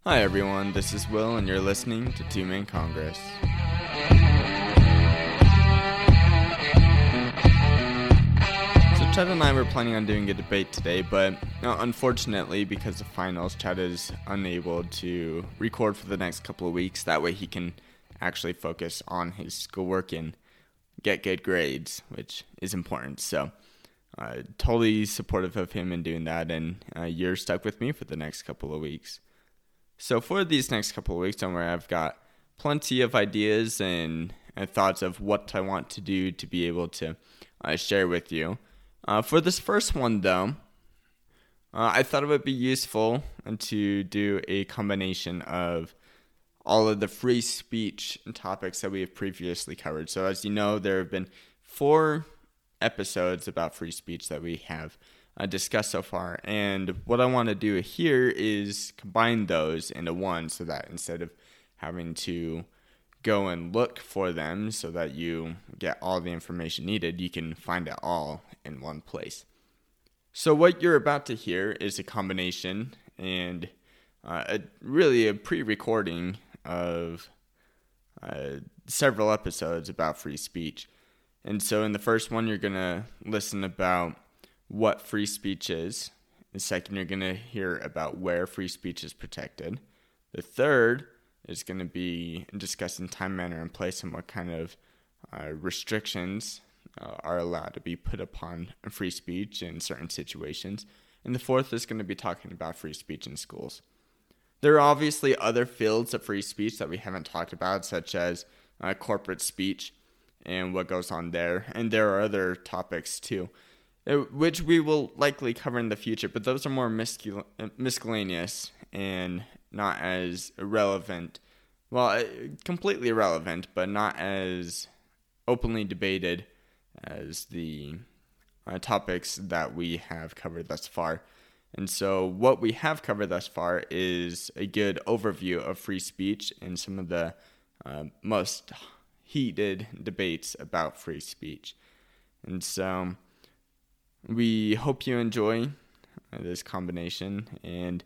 Hi everyone, this is Will and you're listening to Two Man Congress. So Chad and I were planning on doing a debate today, but unfortunately because of finals, Chad is unable to record for the next couple of weeks. That way he can actually focus on his schoolwork and get good grades, which is important. So totally supportive of him in doing that, and you're stuck with me for the next couple of weeks. So for these next couple of weeks, don't worry, I've got plenty of ideas and thoughts of what I want to do to be able to share with you. For this first one, though, I thought it would be useful to do a combination of all of the free speech topics that we have previously covered. So as you know, there have been 4 episodes about free speech that we have discussed so far, and what I want to do here is combine those into one, so that instead of having to go and look for them so that you get all the information needed, you can find it all in one place. So what you're about to hear is a combination and really a pre-recording of several episodes about free speech. And so in the first one, you're going to listen about what free speech is. The second, you're going to hear about where free speech is protected. The third is going to be discussing time, manner, and place, and what kind of restrictions are allowed to be put upon free speech in certain situations. And the fourth is going to be talking about free speech in schools. There are obviously other fields of free speech that we haven't talked about, such as corporate speech and what goes on there. And there are other topics too, which we will likely cover in the future, but those are more miscellaneous and not as relevant. Well, completely relevant, but not as openly debated as the topics that we have covered thus far. And so what we have covered thus far is a good overview of free speech and some of the most heated debates about free speech. And so we hope you enjoy this combination and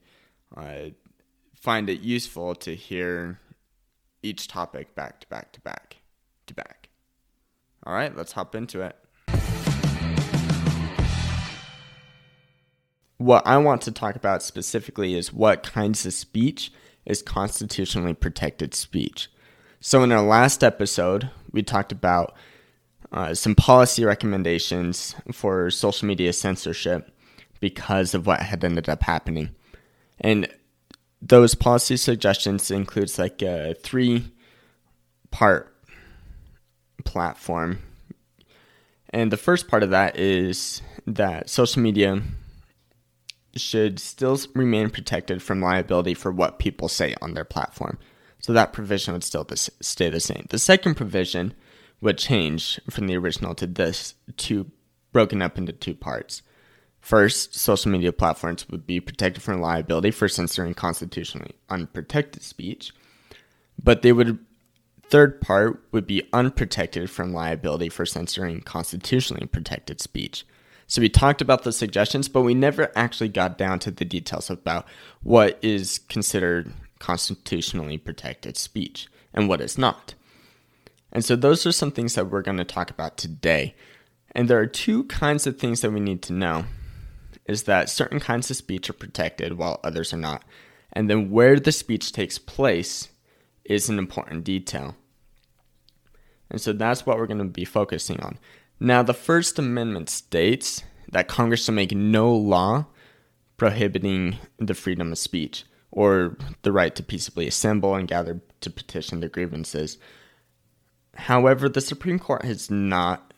find it useful to hear each topic back to back to back to back. All right, let's hop into it. What I want to talk about specifically is what kinds of speech is constitutionally protected speech. So in our last episode, we talked about some policy recommendations for social media censorship because of what had ended up happening. And those policy suggestions includes like a 3-part platform. And the first part of that is that social media should still remain protected from liability for what people say on their platform. So that provision would still stay the same. The second provision would change from the original to this, broken up into 2 parts. First, social media platforms would be protected from liability for censoring constitutionally unprotected speech, but third part would be unprotected from liability for censoring constitutionally protected speech. So we talked about the suggestions, but we never actually got down to the details about what is considered constitutionally protected speech and what is not. And so those are some things that we're going to talk about today. And there are 2 kinds of things that we need to know, is that certain kinds of speech are protected while others are not. And then where the speech takes place is an important detail. And so that's what we're going to be focusing on. Now, the First Amendment states that Congress shall make no law prohibiting the freedom of speech or the right to peaceably assemble and gather to petition their grievances. However, the Supreme Court has not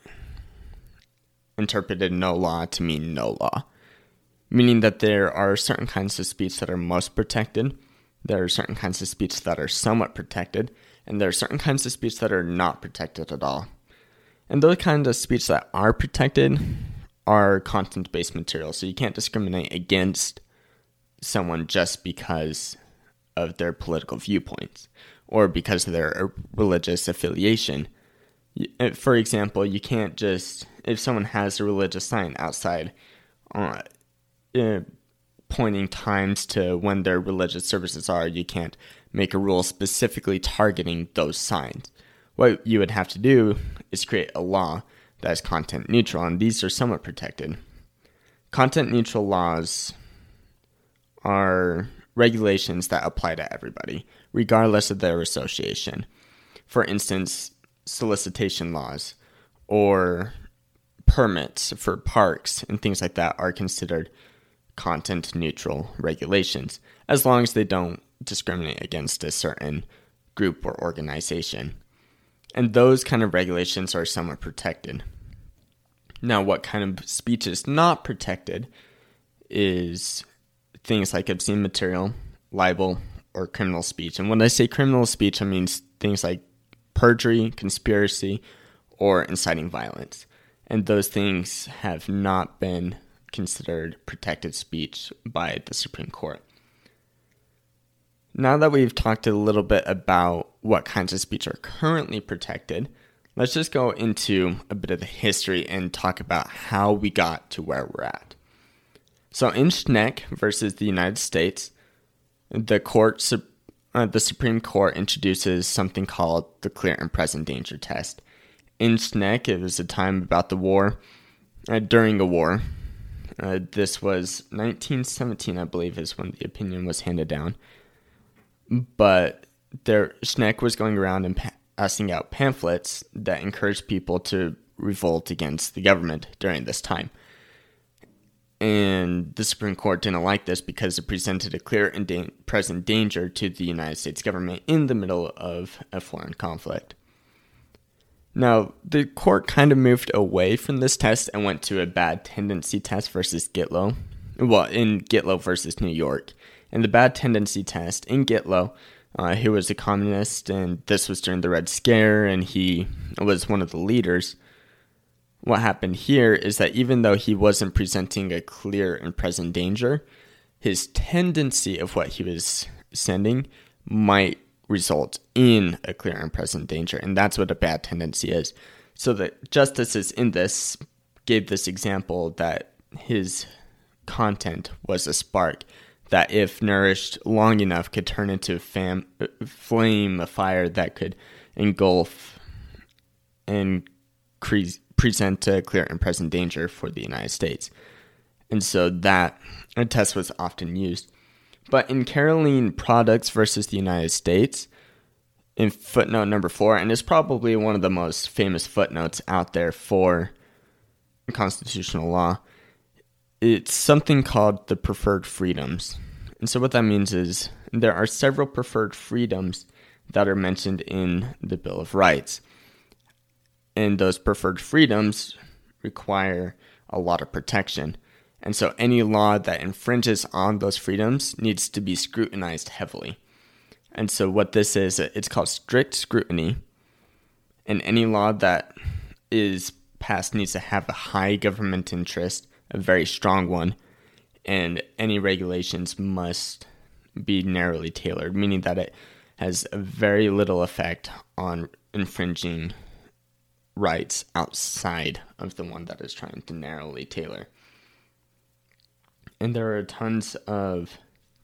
interpreted no law to mean no law, meaning that there are certain kinds of speech that are most protected, there are certain kinds of speech that are somewhat protected, and there are certain kinds of speech that are not protected at all. And those kinds of speech that are protected are content-based material, so you can't discriminate against someone just because of their political viewpoints or because of their religious affiliation. For example, you can't just, if someone has a religious sign outside pointing times to when their religious services are. You can't make a rule specifically targeting those signs. What you would have to do is create a law that is content neutral, and these are somewhat protected. Content neutral laws are regulations that apply to everybody, regardless of their association. For instance, solicitation laws or permits for parks and things like that are considered content neutral regulations, as long as they don't discriminate against a certain group or organization. And those kind of regulations are somewhat protected. Now, what kind of speech is not protected is things like obscene material, libel, or criminal speech. And when I say criminal speech, I mean things like perjury, conspiracy, or inciting violence. And those things have not been considered protected speech by the Supreme Court. Now that we've talked a little bit about what kinds of speech are currently protected, let's just go into a bit of the history and talk about how we got to where we're at. So in Schneck versus the United States, the Supreme Court introduces something called the clear and present danger test. In Schneck, it was a time about the war, during a war. This was 1917, I believe, is when the opinion was handed down. But Schneck was going around and passing out pamphlets that encouraged people to revolt against the government during this time. And the Supreme Court didn't like this because it presented a clear and present danger to the United States government in the middle of a foreign conflict. Now, the court kind of moved away from this test and went to a bad tendency test versus Gitlow. Well, in Gitlow versus New York. And the bad tendency test in Gitlow, who was a communist, and this was during the Red Scare, and he was one of the leaders. What happened here is that even though he wasn't presenting a clear and present danger, his tendency of what he was sending might result in a clear and present danger, and that's what a bad tendency is. So the justices in this gave this example that his content was a spark that, if nourished long enough, could turn into a flame, a fire that could engulf and present a clear and present danger for the United States. And so that test was often used. But in Caroline Products versus the United States, in footnote number 4, and it's probably one of the most famous footnotes out there for constitutional law, it's something called the preferred freedoms. And so what that means is there are several preferred freedoms that are mentioned in the Bill of Rights. And those preferred freedoms require a lot of protection. And so any law that infringes on those freedoms needs to be scrutinized heavily. And so what this is, it's called strict scrutiny. And any law that is passed needs to have a high government interest, a very strong one. And any regulations must be narrowly tailored, meaning that it has a very little effect on infringing rights outside of the one that is trying to narrowly tailor. And there are tons of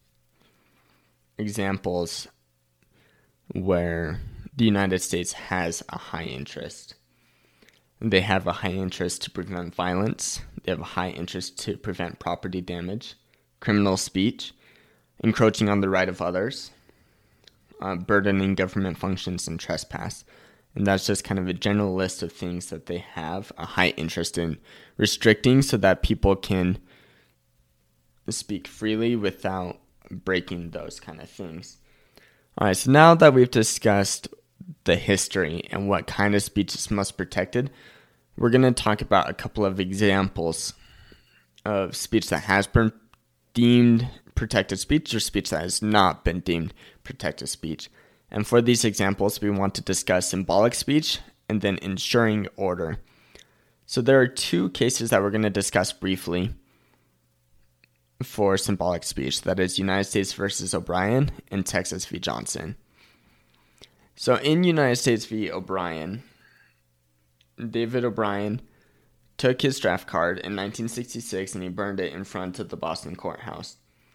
examples where the United States has a high interest. They have a high interest to prevent violence. They have a high interest to prevent property damage, criminal speech, encroaching on the right of others, burdening government functions, and trespass. And that's just kind of a general list of things that they have a high interest in restricting so that people can speak freely without breaking those kind of things. All right, so now that we've discussed the history and what kind of speech is most protected, we're going to talk about a couple of examples of speech that has been deemed protected speech or speech that has not been deemed protected speech. And for these examples, we want to discuss symbolic speech and then ensuring order. So there are two cases that we're going to discuss briefly for symbolic speech. That is United States versus O'Brien and Texas v. Johnson. So in United States v. O'Brien, David O'Brien took his draft card in 1966 and he burned it in front of the Boston courthouse.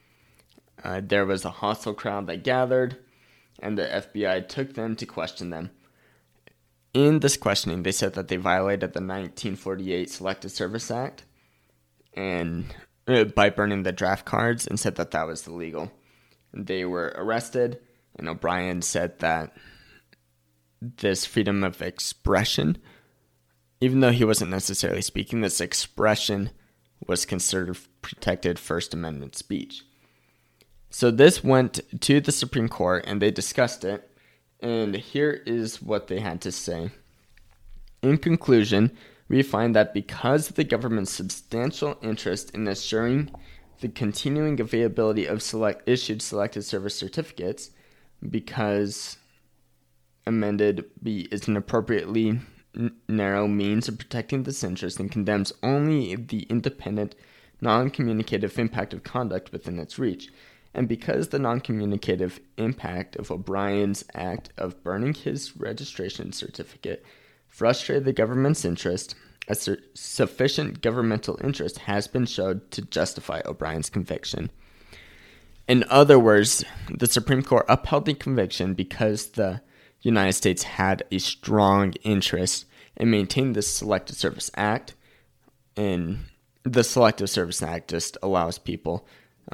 there was a hostile crowd that gathered, and the FBI took them to question them. In this questioning, they said that they violated the 1948 Selective Service Act and by burning the draft cards, and said that that was illegal. They were arrested, and O'Brien said that this freedom of expression, even though he wasn't necessarily speaking, this expression was considered protected First Amendment speech. So this went to the Supreme Court, and they discussed it, and here is what they had to say. In conclusion, we find that because of the government's substantial interest in assuring the continuing availability of issued selected service certificates, because amended B is an appropriately narrow means of protecting this interest and condemns only the independent, non-communicative impact of conduct within its reach, and because the non-communicative impact of O'Brien's act of burning his registration certificate frustrated the government's interest, a sufficient governmental interest has been shown to justify O'Brien's conviction. In other words, the Supreme Court upheld the conviction because the United States had a strong interest in maintaining the Selective Service Act, and the Selective Service Act just allows people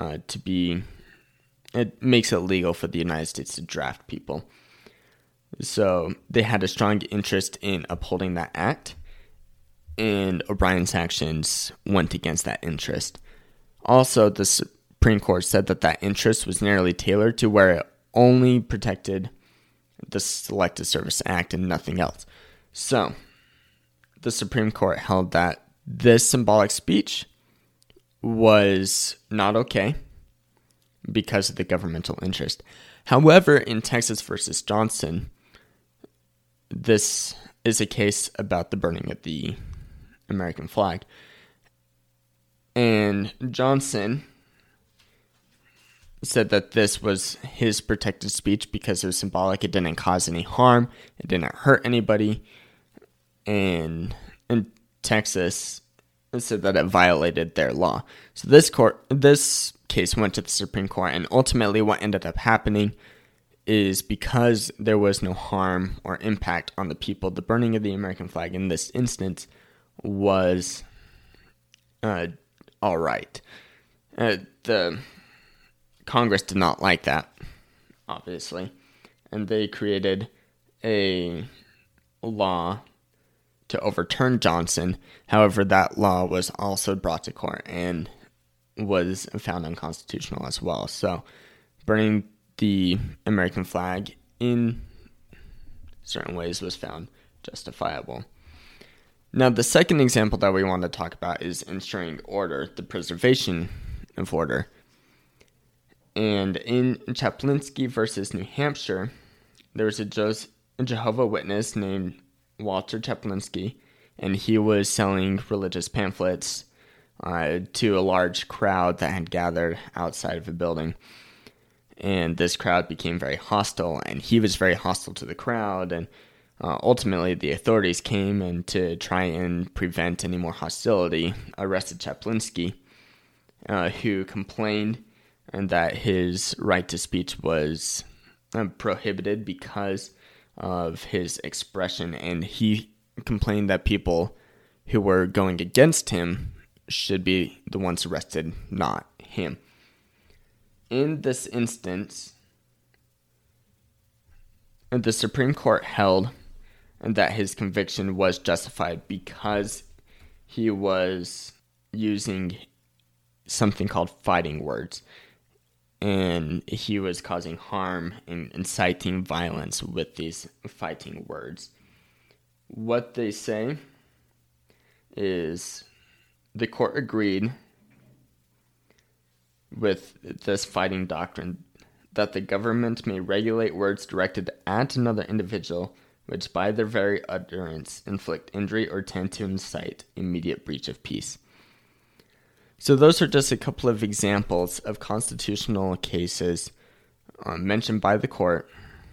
it makes it legal for the United States to draft people. So they had a strong interest in upholding that act, and O'Brien's actions went against that interest. Also, the Supreme Court said that that interest was narrowly tailored to where it only protected the Selective Service Act and nothing else. So, the Supreme Court held that this symbolic speech was not okay because of the governmental interest. However, in Texas versus Johnson, this is a case about the burning of the American flag. And Johnson said that this was his protected speech because it was symbolic. It didn't cause any harm. It didn't hurt anybody. And in Texas, it said that it violated their law. So this case went to the Supreme Court, and ultimately what ended up happening is because there was no harm or impact on the people, the burning of the American flag in this instance was all right. The Congress did not like that, obviously, and they created a law to overturn Johnson. However, that law was also brought to court and was found unconstitutional as well. So, burning the American flag in certain ways was found justifiable. Now, the second example that we want to talk about is ensuring order, the preservation of order. And in Chaplinsky versus New Hampshire, there was a Jehovah's Witness named Walter Chaplinsky, and he was selling religious pamphlets to a large crowd that had gathered outside of a building. And this crowd became very hostile, and he was very hostile to the crowd, and ultimately the authorities came and to try and prevent any more hostility, arrested Chaplinsky, who complained and that his right to speech was prohibited because of his expression, and he complained that people who were going against him should be the ones arrested, not him. In this instance, the Supreme Court held that his conviction was justified because he was using something called fighting words, and he was causing harm and inciting violence with these fighting words. What they say is the court agreed with this fighting doctrine that the government may regulate words directed at another individual which by their very utterance inflict injury or tend to incite immediate breach of peace. So those are just a couple of examples of constitutional cases mentioned by the court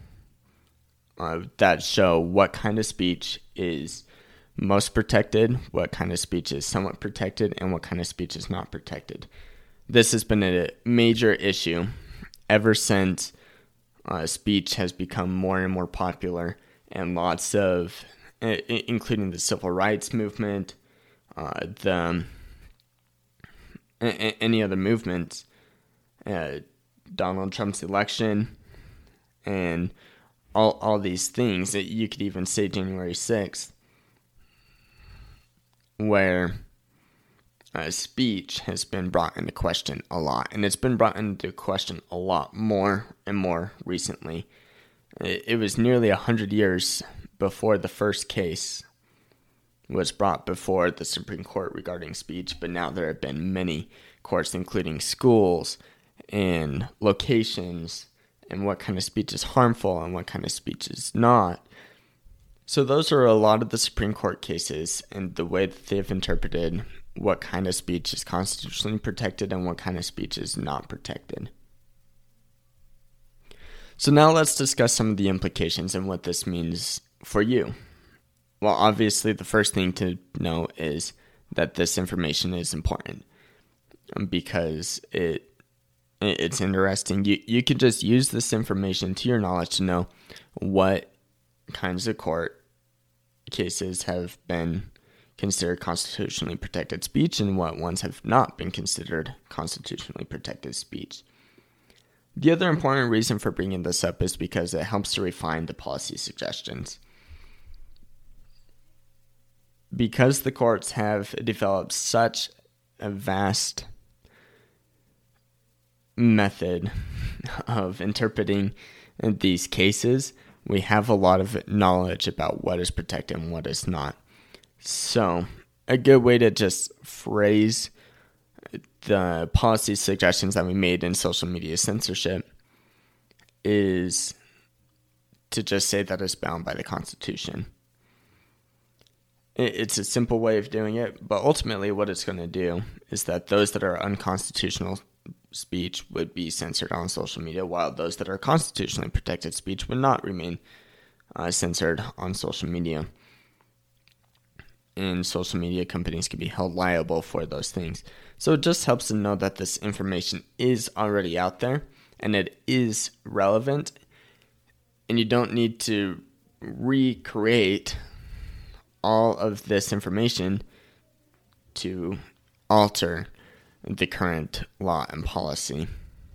that show what kind of speech is most protected, what kind of speech is somewhat protected, and what kind of speech is not protected. This has been a major issue ever since speech has become more and more popular, and lots of, including the civil rights movement, any other movements, Donald Trump's election, and all these things. That you could even say January 6th, where speech has been brought into question a lot, and it's been brought into question a lot more and more recently. It was nearly 100 years before the first case was brought before the Supreme Court regarding speech, but now there have been many courts, including schools and locations, and what kind of speech is harmful and what kind of speech is not. So those are a lot of the Supreme Court cases and the way that they've interpreted what kind of speech is constitutionally protected and what kind of speech is not protected. So now let's discuss some of the implications and what this means for you. Well, obviously, the first thing to know is that this information is important because it's interesting. You can just use this information to your knowledge to know what kinds of court cases have been considered constitutionally protected speech and what ones have not been considered constitutionally protected speech. The other important reason for bringing this up is because it helps to refine the policy suggestions. Because the courts have developed such a vast method of interpreting these cases, we have a lot of knowledge about what is protected and what is not. So, a good way to just phrase the policy suggestions that we made in social media censorship is to just say that it's bound by the Constitution. It's a simple way of doing it, but ultimately what it's going to do is that those that are unconstitutional speech would be censored on social media, while those that are constitutionally protected speech would not remain censored on social media. And social media companies can be held liable for those things. So it just helps to know that this information is already out there and it is relevant, and you don't need to recreate all of this information to alter the current law and policy.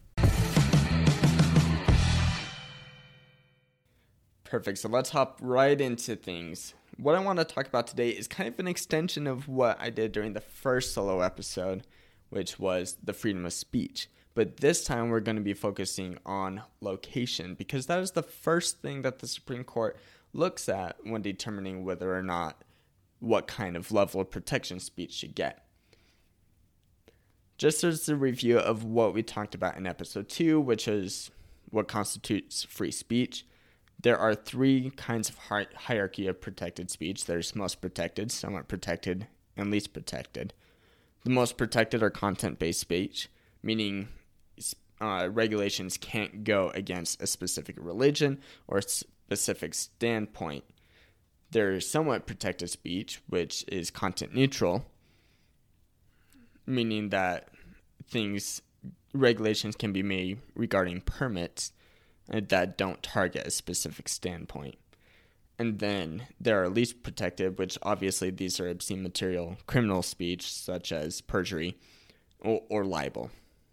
Perfect. So let's hop right into things. What I want to talk about today is kind of an extension of what I did during the first solo episode, which was the freedom of speech. But this time we're going to be focusing on location, because that is the first thing that the Supreme Court looks at when determining whether or not what kind of level of protection speech should get. Just as a review of what we talked about in episode 2, which is what constitutes free speech, there are three kinds of hierarchy of protected speech. There's most protected, somewhat protected, and least protected. The most protected are content-based speech, meaning regulations can't go against a specific religion or a specific standpoint. There's somewhat protected speech, which is content neutral, meaning that regulations can be made regarding permits that don't target a specific standpoint. And then there are least protected, which obviously these are obscene material, criminal speech, such as perjury or libel.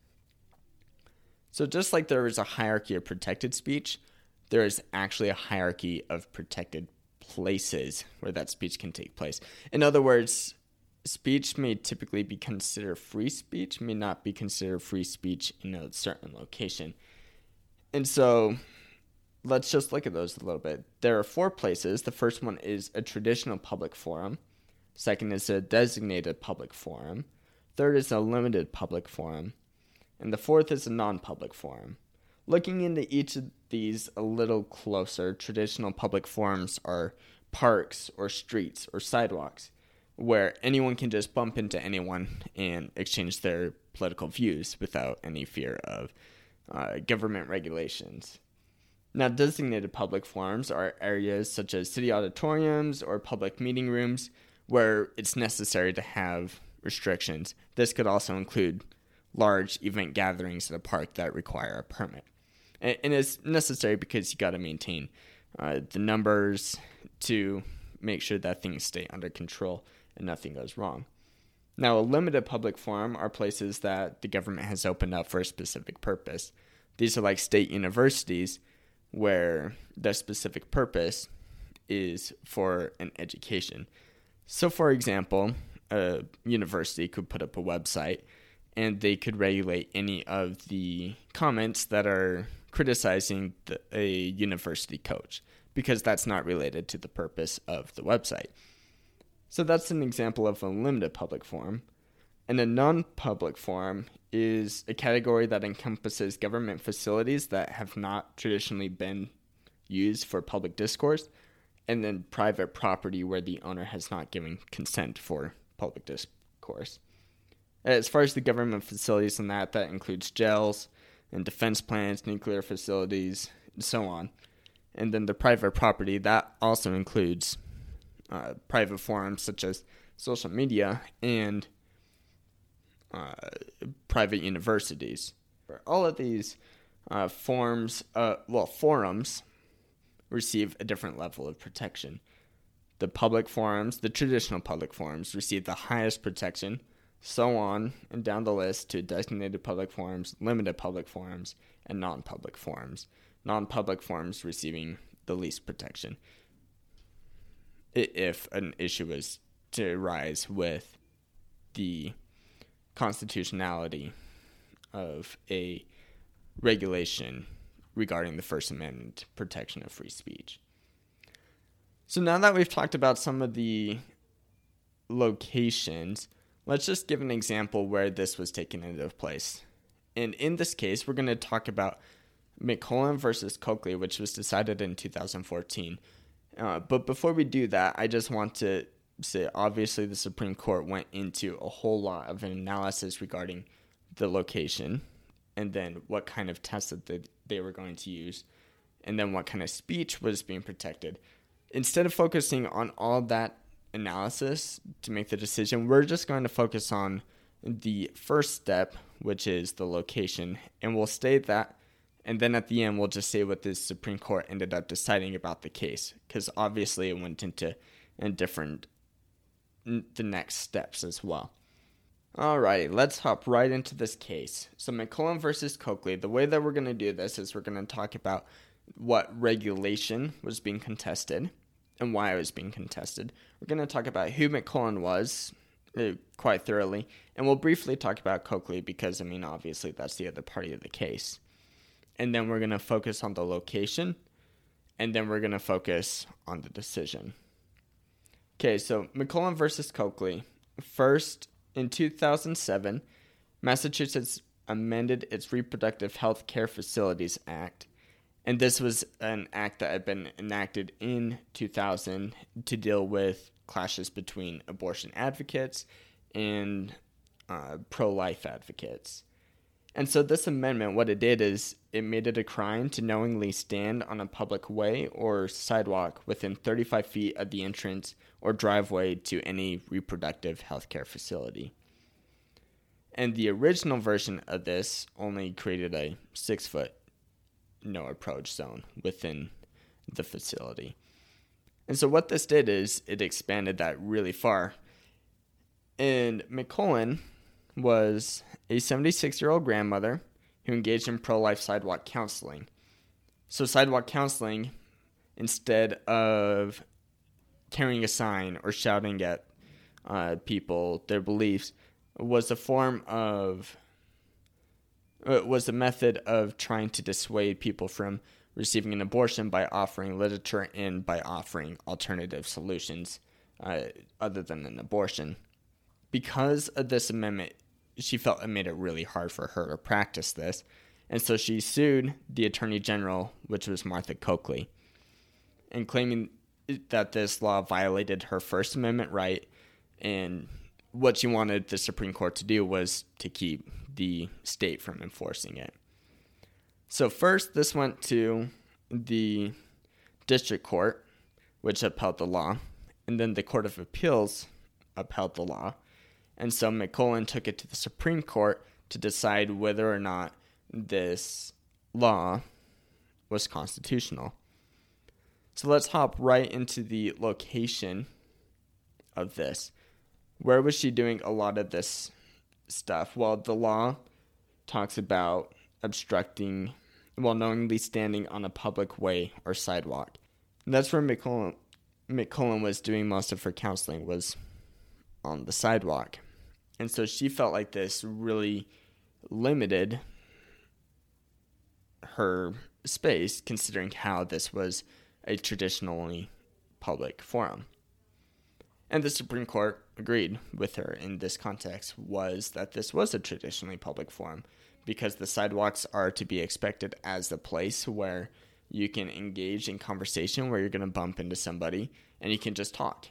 So just like there is a hierarchy of protected speech, there is actually a hierarchy of protected places where that speech can take place. In other words, speech may typically be considered free speech, may not be considered free speech in a certain location. And so let's just look at those a little bit. There are 4 places. The first one is a traditional public forum. Second is a designated public forum. Third is a limited public forum. And the fourth is a non-public forum. Looking into each of these a little closer, traditional public forums are parks or streets or sidewalks where anyone can just bump into anyone and exchange their political views without any fear of government regulations. Now, designated public forums are areas such as city auditoriums or public meeting rooms where it's necessary to have restrictions. This could also include large event gatherings at a park that require a permit. And it's necessary because you got to maintain the numbers to make sure that things stay under control and nothing goes wrong. Now, a limited public forum are places that the government has opened up for a specific purpose. These are like state universities where their specific purpose is for an education. So, for example, a university could put up a website and they could regulate any of the comments that are criticizing a university coach because that's not related to the purpose of the website. So that's an example of a limited public forum. And a non-public forum is a category that encompasses government facilities that have not traditionally been used for public discourse, and then private property where the owner has not given consent for public discourse. As far as the government facilities and that includes jails and defense plants, nuclear facilities, and so on. And then the private property, that also includes private forums such as social media and private universities. All of these forums receive a different level of protection. The public forums, the traditional public forums, receive the highest protection, so on and down the list to designated public forums, limited public forums, and non-public forums. Non-public forums receiving the least protection if an issue is to arise with the constitutionality of a regulation regarding the First Amendment protection of free speech. So now that we've talked about some of the locations, let's just give an example where this was taken into place. And in this case, we're going to talk about McClellan versus Coakley, which was decided in 2014. But before we do that, I just want to say, obviously, the Supreme Court went into a whole lot of an analysis regarding the location, and then what kind of tests that they were going to use, and then what kind of speech was being protected. Instead of focusing on all that analysis to make the decision, we're just going to focus on the first step, which is the location, and we'll state that. And then at the end, we'll just say what the Supreme Court ended up deciding about the case, because obviously it went into the next steps as well. Alrighty, let's hop right into this case. So McClellan versus Coakley, the way that we're going to do this is we're going to talk about what regulation was being contested and why it was being contested. We're going to talk about who McClellan was quite thoroughly, and we'll briefly talk about Coakley because, obviously that's the other party of the case. And then we're going to focus on the location, and then we're going to focus on the decision. Okay, so McClellan versus Coakley. First, in 2007, Massachusetts amended its Reproductive Health Care Facilities Act, and this was an act that had been enacted in 2000 to deal with clashes between abortion advocates and pro-life advocates. And so this amendment, what it did is it made it a crime to knowingly stand on a public way or sidewalk within 35 feet of the entrance or driveway to any reproductive health care facility. And the original version of this only created a 6-foot no approach zone within the facility. And so what this did is it expanded that really far. And McClellan was a 76-year-old grandmother who engaged in pro-life sidewalk counseling. So sidewalk counseling, instead of carrying a sign or shouting at people their beliefs, was a method of trying to dissuade people from receiving an abortion by offering literature and by offering alternative solutions other than an abortion. Because of this amendment, she felt it made it really hard for her to practice this, and so she sued the Attorney General, which was Martha Coakley, and claiming that this law violated her First Amendment right, and what she wanted the Supreme Court to do was to keep the state from enforcing it. So first, this went to the District Court, which upheld the law, and then the Court of Appeals upheld the law. And so McClellan took it to the Supreme Court to decide whether or not this law was constitutional. So let's hop right into the location of this. Where was she doing a lot of this stuff? Well, the law talks about obstructing while knowingly standing on a public way or sidewalk. And that's where McCullen was doing most of her counseling, was on the sidewalk. And so she felt like this really limited her space, considering how this was a traditionally public forum. And the Supreme Court agreed with her in this context, was that this was a traditionally public forum, because the sidewalks are to be expected as the place where you can engage in conversation, where you're going to bump into somebody and you can just talk.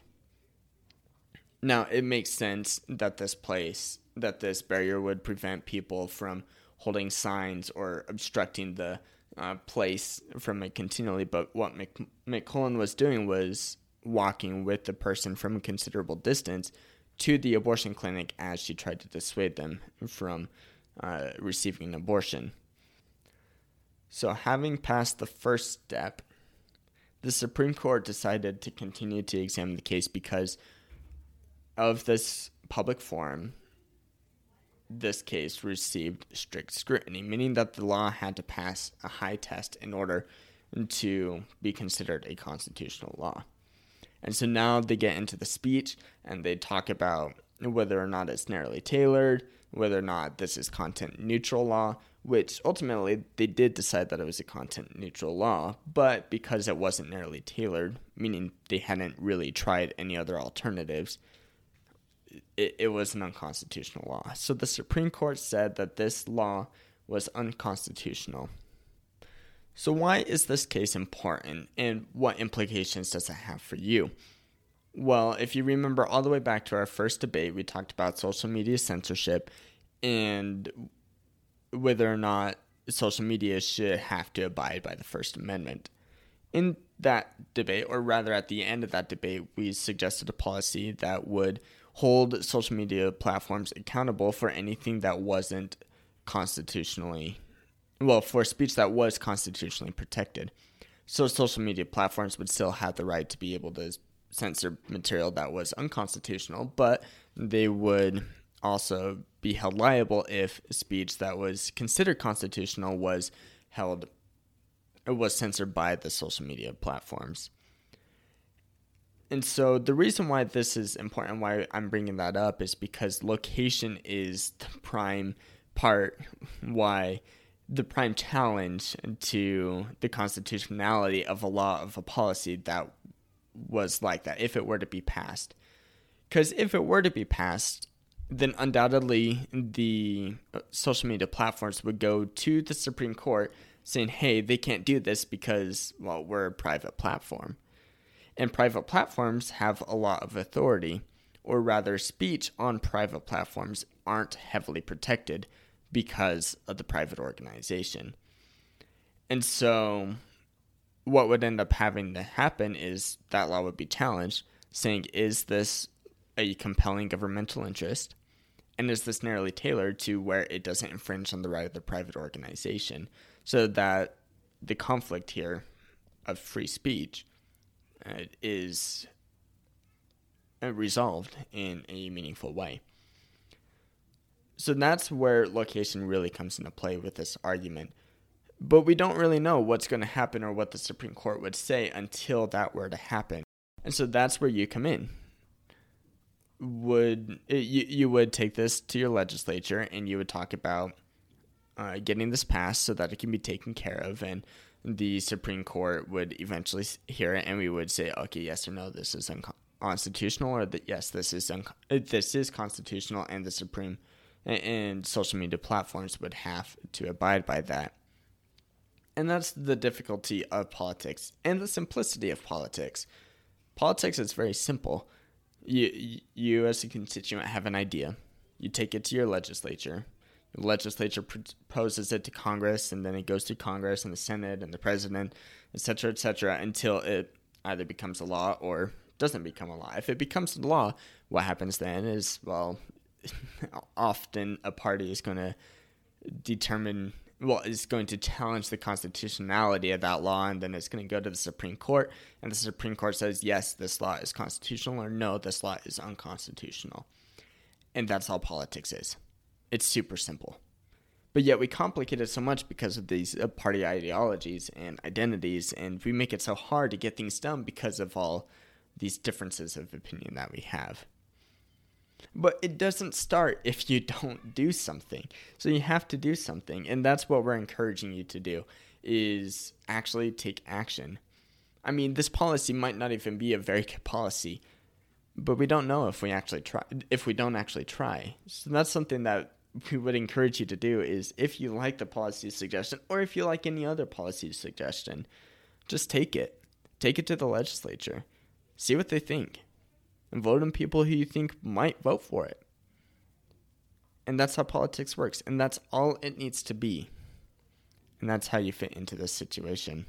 Now, it makes sense that this barrier would prevent people from holding signs or obstructing the place from it continually. But what McCullen was doing was walking with the person from a considerable distance to the abortion clinic as she tried to dissuade them from receiving an abortion. So having passed the first step, the Supreme Court decided to continue to examine the case because of this public forum. This case received strict scrutiny, meaning that the law had to pass a high test in order to be considered a constitutional law. And so now they get into the speech and they talk about whether or not it's narrowly tailored, whether or not this is content neutral law, which ultimately they did decide that it was a content neutral law, but because it wasn't narrowly tailored, meaning they hadn't really tried any other alternatives, it was an unconstitutional law. So the Supreme Court said that this law was unconstitutional. So why is this case important, and what implications does it have for you? Well, if you remember all the way back to our first debate, we talked about social media censorship and whether or not social media should have to abide by the First Amendment. In that debate, or rather at the end of that debate, we suggested a policy that would hold social media platforms accountable for anything that wasn't constitutionally, for speech that was constitutionally protected. So social media platforms would still have the right to be able to censor material that was unconstitutional, but they would also be held liable if speech that was considered constitutional was censored by the social media platforms. And so the reason why this is important, why I'm bringing that up, is because location is the prime part, why the prime challenge to the constitutionality of a law, of a policy that was like that, if it were to be passed. Because if it were to be passed, then undoubtedly the social media platforms would go to the Supreme Court saying, hey, they can't do this because, we're a private platform. And private platforms have a lot of authority, or rather speech on private platforms aren't heavily protected because of the private organization. And so what would end up having to happen is that law would be challenged, saying, is this a compelling governmental interest? And is this narrowly tailored to where it doesn't infringe on the right of the private organization? So that the conflict here of free speech is resolved in a meaningful way. So that's where location really comes into play with this argument. But we don't really know what's going to happen or what the Supreme Court would say until that were to happen. And so that's where you come in. You would take this to your legislature and you would talk about getting this passed so that it can be taken care of, and the Supreme Court would eventually hear it, and we would say, okay, yes or no, this is unconstitutional, or that yes, this is constitutional, and the Supreme and social media platforms would have to abide by that. And that's the difficulty of politics and the simplicity of politics. Politics is very simple. You as a constituent have an idea. You take it to your legislature. The legislature proposes it to Congress, and then it goes to Congress and the Senate and the president, etc., until it either becomes a law or doesn't become a law. If it becomes a law, what happens then is, often a party is going to is going to challenge the constitutionality of that law, and then it's going to go to the Supreme Court, and the Supreme Court says, yes, this law is constitutional, or no, this law is unconstitutional. And that's all politics is. It's super simple. But yet we complicate it so much because of these party ideologies and identities, and we make it so hard to get things done because of all these differences of opinion that we have. But it doesn't start if you don't do something. So you have to do something, and that's what we're encouraging you to do, is actually take action. I mean, this policy might not even be a very good policy, but we don't know if we don't actually try. So that's something that we would encourage you to do, is if you like the policy suggestion, or if you like any other policy suggestion, just take it. Take it to the legislature. See what they think. And vote on people who you think might vote for it. And that's how politics works. And that's all it needs to be. And that's how you fit into this situation.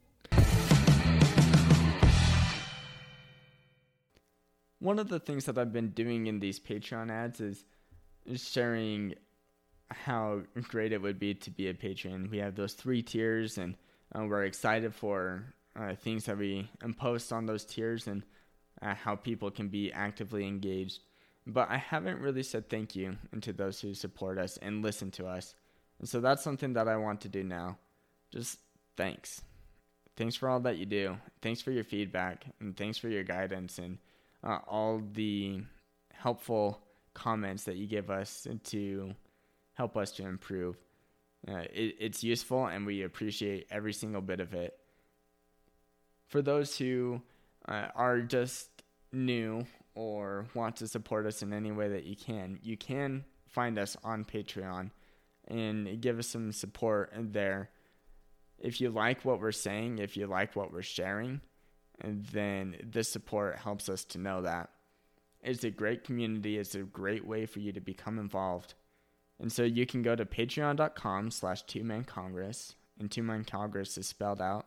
One of the things that I've been doing in these Patreon ads is sharing how great it would be to be a patron. We have those 3 tiers, and we're excited for things that we post on those tiers, and how people can be actively engaged. But I haven't really said thank you to those who support us and listen to us. And so that's something that I want to do now. Just thanks. Thanks for all that you do. Thanks for your feedback, and thanks for your guidance, and all the helpful comments that you give us to help us to improve. It's useful, and we appreciate every single bit of it. For those who are just new or want to support us in any way that you can find us on Patreon and give us some support there. If you like what we're saying, if you like what we're sharing, then this support helps us to know that. It's a great community. It's a great way for you to become involved. And so you can go to patreon.com/2mancongress, and 2Man Congress is spelled out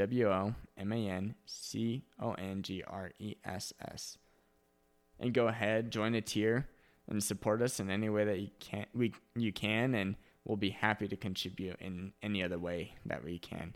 TWOMANCONGRESS. And go ahead, join a tier, and support us in any way that you can, and we'll be happy to contribute in any other way that we can.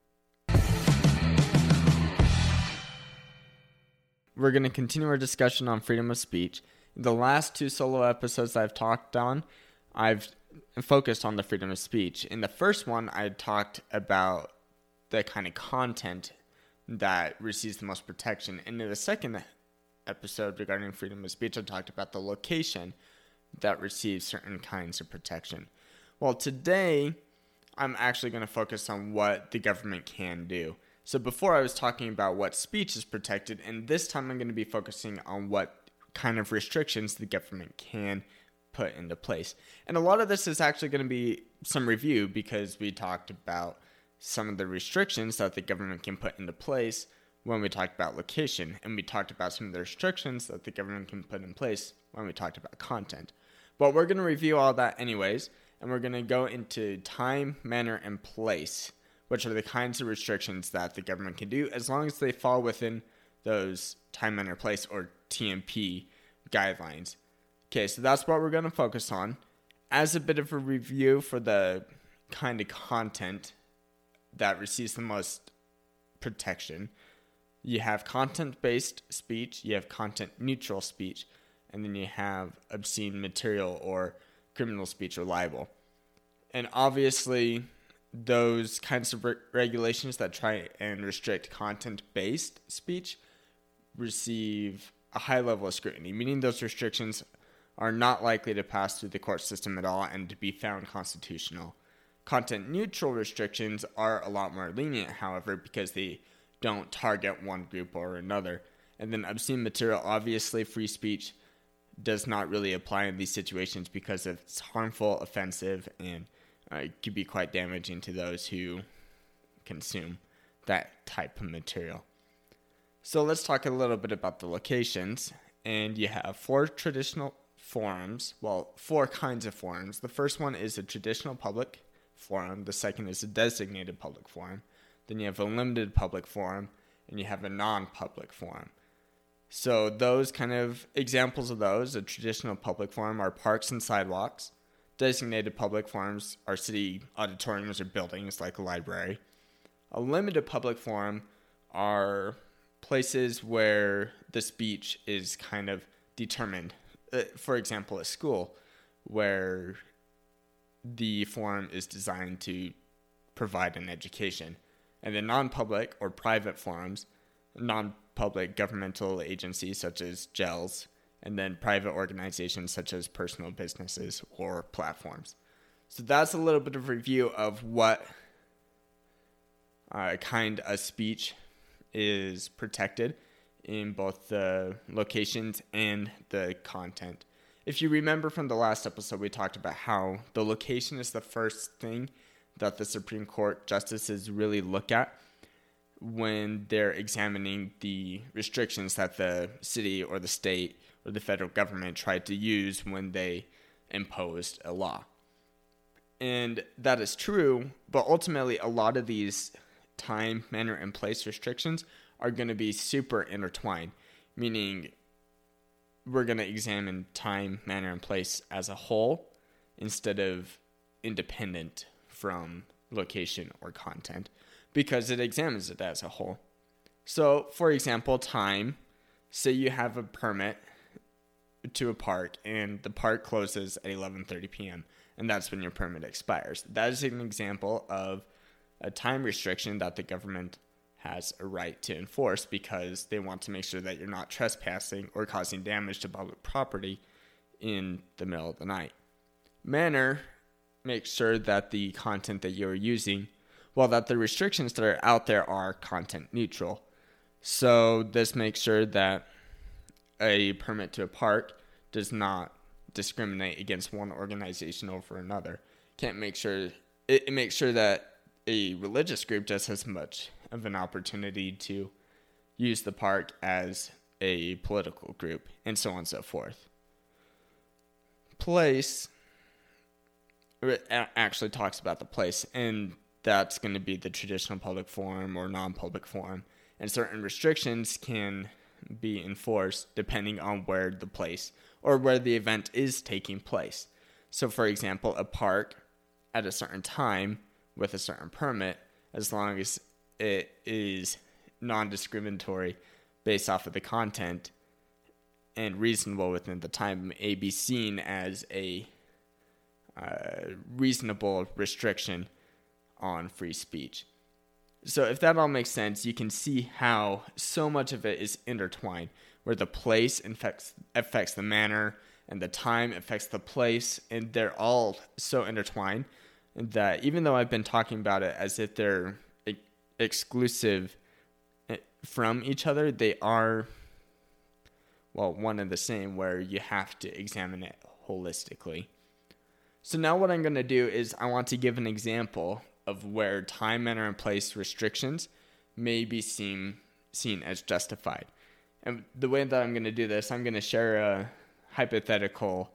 We're going to continue our discussion on freedom of speech. The last 2 solo episodes I've talked on, I've focused on the freedom of speech. In the first one, I talked about the kind of content that receives the most protection. And in the second episode regarding freedom of speech, I talked about the location that receives certain kinds of protection. Well, today, I'm actually going to focus on what the government can do. So before I was talking about what speech is protected, and this time I'm going to be focusing on what kind of restrictions the government can put into place. And a lot of this is actually going to be some review, because we talked about some of the restrictions that the government can put into place when we talked about location, and we talked about some of the restrictions that the government can put in place when we talked about content. But we're going to review all that anyways, and we're going to go into time, manner, and place, which are the kinds of restrictions that the government can do as long as they fall within those time, manner, place, or TMP guidelines. Okay, so that's what we're going to focus on. As a bit of a review for the kind of content that receives the most protection, you have content-based speech, you have content-neutral speech, and then you have obscene material or criminal speech or libel. And obviously, those kinds of regulations that try and restrict content-based speech receive a high level of scrutiny, meaning those restrictions are not likely to pass through the court system at all and to be found constitutional. Content-neutral restrictions are a lot more lenient, however, because they don't target one group or another. And then obscene material, obviously free speech does not really apply in these situations because it's harmful, offensive, and it could be quite damaging to those who consume that type of material. So let's talk a little bit about the locations. And you have 4 traditional forums, 4 kinds of forums. The first one is a traditional public forum. The second is a designated public forum. Then you have a limited public forum, and you have a non-public forum. So those kind of examples of those, a traditional public forum, are parks and sidewalks. Designated public forums are city auditoriums or buildings like a library. A limited public forum are places where the speech is kind of determined. For example, a school where the forum is designed to provide an education. And then non-public or private forums, non-public governmental agencies such as GELs, and then private organizations such as personal businesses or platforms. So that's a little bit of review of what kind of speech is protected in both the locations and the content. If you remember from the last episode, we talked about how the location is the first thing that the Supreme Court justices really look at when they're examining the restrictions that the city or the state or the federal government tried to use when they imposed a law. And that is true, but ultimately a lot of these time, manner, and place restrictions are going to be super intertwined, meaning we're going to examine time, manner, and place as a whole instead of independent from location or content, because it examines it as a whole. So, for example, time, say you have a permit to a park and the park closes at 11:30 p.m. and that's when your permit expires. That is an example of a time restriction that the government has a right to enforce because they want to make sure that you're not trespassing or causing damage to public property in the middle of the night. Manner makes sure that the content that you're using, well, that the restrictions that are out there are content neutral. So this makes sure that a permit to a park does not discriminate against one organization over another. It makes sure that a religious group just has much of an opportunity to use the park as a political group, and so on and so forth. Place actually talks about the place, and that's going to be the traditional public forum or non-public forum, and certain restrictions can be enforced depending on where the place or where the event is taking place. So, for example, a park at a certain time with a certain permit, as long as it is non-discriminatory based off of the content and reasonable within the time, may be seen as a reasonable restriction on free speech. So if that all makes sense, you can see how so much of it is intertwined, where the place affects the manner and the time affects the place, and they're all so intertwined that even though I've been talking about it as if they're exclusive from each other, they are, well, one and the same, where you have to examine it holistically. So now what I'm going to do is I want to give an example of where time, manner, and place restrictions may be seen as justified. And the way that I'm going to do this, I'm going to share a hypothetical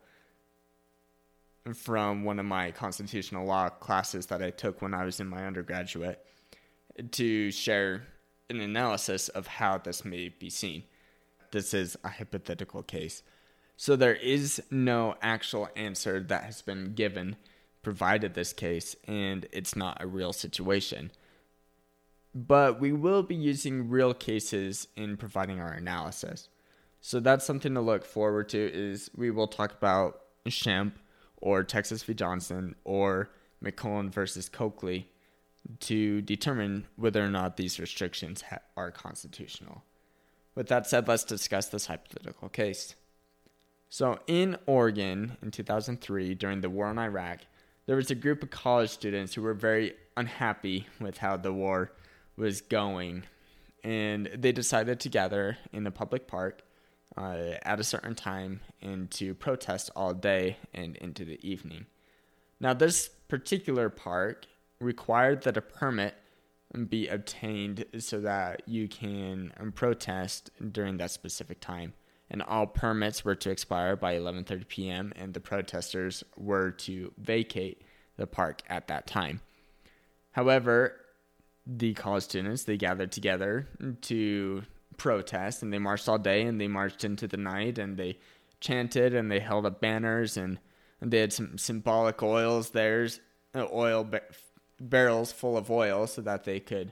from one of my constitutional law classes that I took when I was in my undergraduate to share an analysis of how this may be seen. This is a hypothetical case. So there is no actual answer that has been given provided this case, and it's not a real situation. But we will be using real cases in providing our analysis. So that's something to look forward to, is we will talk about Schempp or Texas v. Johnson or McClellan versus Coakley to determine whether or not these restrictions are constitutional. With that said, let's discuss this hypothetical case. So in Oregon in 2003, during the war in Iraq, there was a group of college students who were very unhappy with how the war was going, and they decided to gather in a public park at a certain time and to protest all day and into the evening. Now, this particular park required that a permit be obtained so that you can protest during that specific time. And all permits were to expire by 11:30 p.m. and the protesters were to vacate the park at that time. However, the college students, they gathered together to protest, and they marched all day, and they marched into the night, and they chanted, and they held up banners, and they had some symbolic barrels full of oil so that they could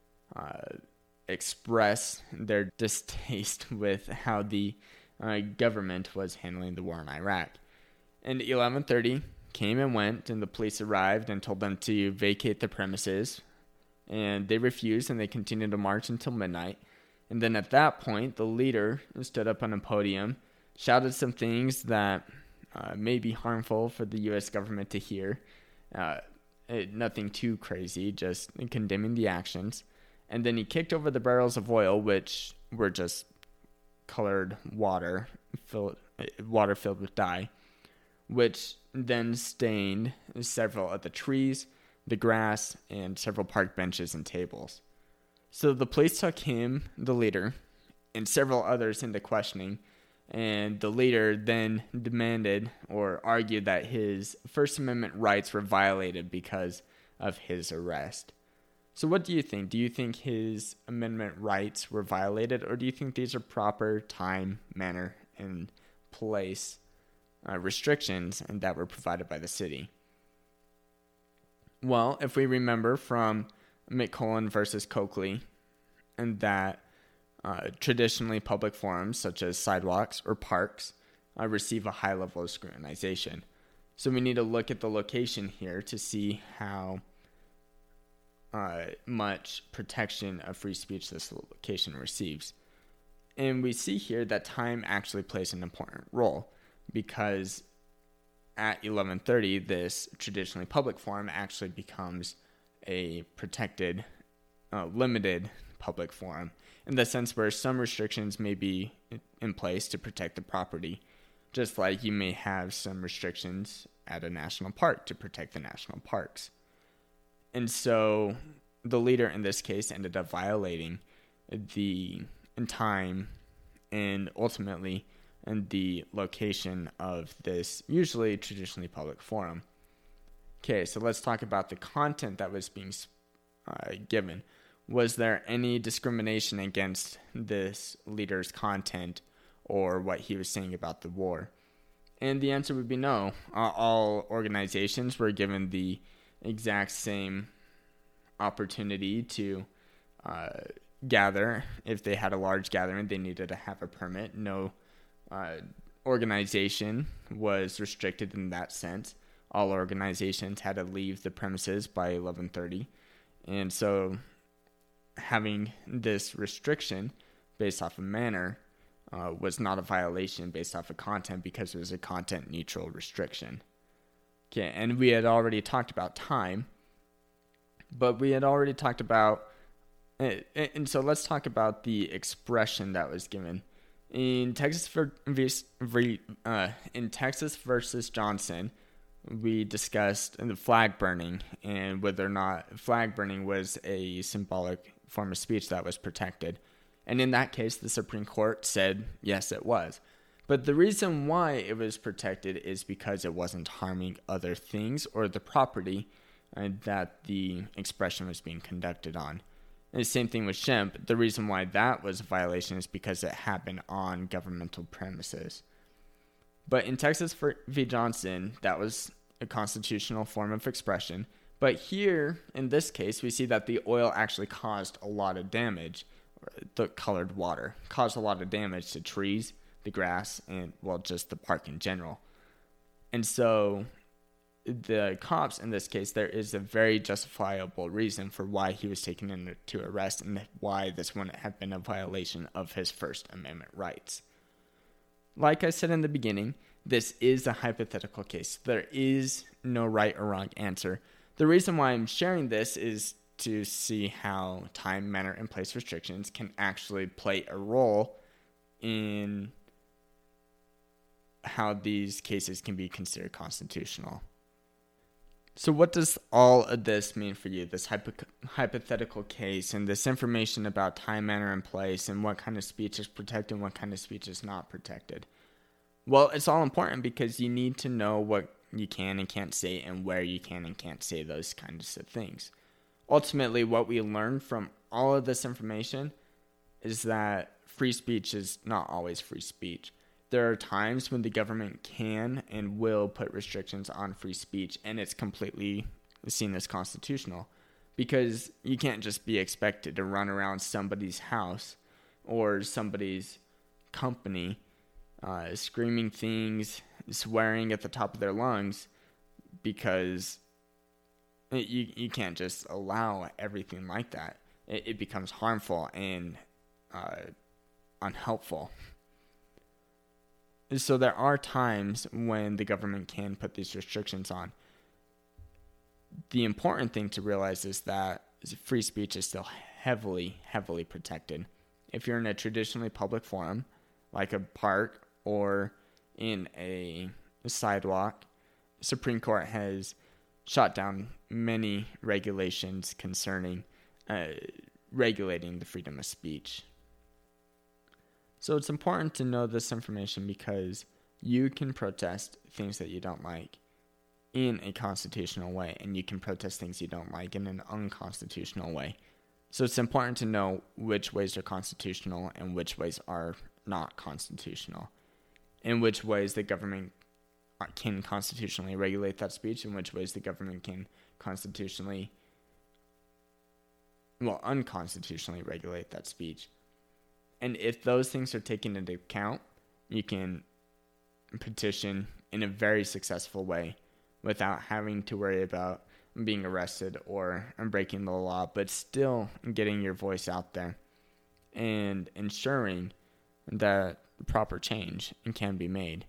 express their distaste with how the government was handling the war in Iraq. And 11:30 came and went, and the police arrived and told them to vacate the premises, and they refused, and they continued to march until midnight. And then at that point, the leader stood up on a podium, shouted some things that may be harmful for the U.S. government to hear. Nothing too crazy, just condemning the actions. And then he kicked over the barrels of oil, which were just colored water filled with dye, which then stained several of the trees, the grass, and several park benches and tables. So the police took him, the leader, and several others into questioning, and the leader then demanded or argued that his First Amendment rights were violated because of his arrest. So what do you think? Do you think his amendment rights were violated, or do you think these are proper time, manner, and place restrictions and that were provided by the city? Well, if we remember from McCullen versus Coakley, and that traditionally public forums such as sidewalks or parks receive a high level of scrutinization. So we need to look at the location here to see how much protection of free speech this location receives. And we see here that time actually plays an important role, because at 11:30, this traditionally public forum actually becomes a protected, limited public forum, in the sense where some restrictions may be in place to protect the property, just like you may have some restrictions at a national park to protect the national parks. And so the leader in this case ended up violating the time and ultimately the location of this usually traditionally public forum. Okay, so let's talk about the content that was being given. Was there any discrimination against this leader's content or what he was saying about the war? And the answer would be no. All organizations were given the exact same opportunity to gather. If they had a large gathering, they needed to have a permit. No organization was restricted in that sense. All organizations had to leave the premises by 11:30. And so having this restriction based off of manner was not a violation based off of content, because it was a content neutral restriction. Okay, and we had already talked about time, but we had already talked about, and so let's talk about the expression that was given. In Texas versus Johnson, we discussed the flag burning and whether or not flag burning was a symbolic form of speech that was protected. And in that case, the Supreme Court said, yes, it was. But the reason why it was protected is because it wasn't harming other things or the property that the expression was being conducted on. And the same thing with Schempp. The reason why that was a violation is because it happened on governmental premises. But in Texas v. Johnson, that was a constitutional form of expression. But here, in this case, we see that the oil actually caused a lot of damage. The colored water caused a lot of damage to trees, the grass, and, well, just the park in general. And so the cops, in this case, there is a very justifiable reason for why he was taken into arrest and why this wouldn't have been a violation of his First Amendment rights. Like I said in the beginning, this is a hypothetical case. There is no right or wrong answer. The reason why I'm sharing this is to see how time, manner, and place restrictions can actually play a role in how these cases can be considered constitutional. So what does all of this mean for you, this hypothetical case and this information about time, manner, and place and what kind of speech is protected and what kind of speech is not protected? Well, it's all important because you need to know what you can and can't say and where you can and can't say those kinds of things. Ultimately, what we learn from all of this information is that free speech is not always free speech. There are times when the government can and will put restrictions on free speech, and it's completely seen as constitutional, because you can't just be expected to run around somebody's house or somebody's company screaming things, swearing at the top of their lungs, because you can't just allow everything like that. It becomes harmful and unhelpful. So there are times when the government can put these restrictions on. The important thing to realize is that free speech is still heavily, heavily protected. If you're in a traditionally public forum, like a park or in a sidewalk, the Supreme Court has shot down many regulations concerning regulating the freedom of speech. So it's important to know this information, because you can protest things that you don't like in a constitutional way, and you can protest things you don't like in an unconstitutional way. So it's important to know which ways are constitutional and which ways are not constitutional, in which ways the government can constitutionally regulate that speech, in which ways the government can unconstitutionally regulate that speech. And if those things are taken into account, you can petition in a very successful way without having to worry about being arrested or breaking the law, but still getting your voice out there and ensuring that proper change can be made.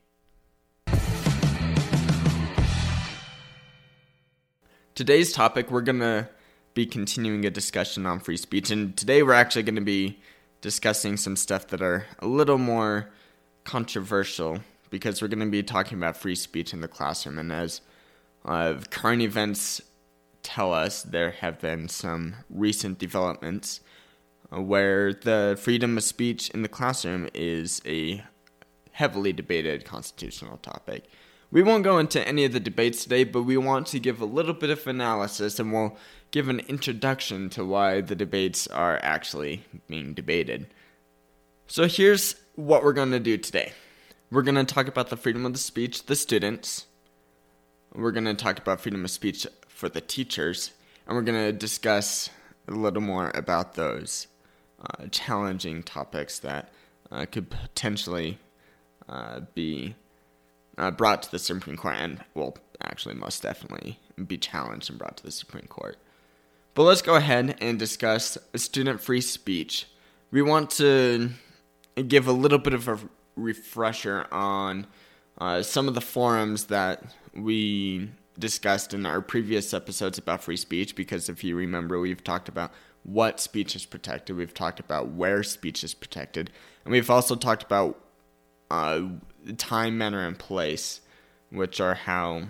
Today's topic, we're going to be continuing a discussion on free speech, and today we're actually going to be discussing some stuff that are a little more controversial, because we're going to be talking about free speech in the classroom. And as current events tell us, there have been some recent developments where the freedom of speech in the classroom is a heavily debated constitutional topic. We won't go into any of the debates today, but we want to give a little bit of analysis, and we'll give an introduction to why the debates are actually being debated. So here's what we're going to do today. We're going to talk about the freedom of the speech, the students. We're going to talk about freedom of speech for the teachers, and we're going to discuss a little more about those challenging topics that could potentially be brought to the Supreme Court, and will actually most definitely be challenged and brought to the Supreme Court. But let's go ahead and discuss student free speech. We want to give a little bit of a refresher on some of the forums that we discussed in our previous episodes about free speech, because if you remember, we've talked about what speech is protected, we've talked about where speech is protected, and we've also talked about time, manner, and place, which are how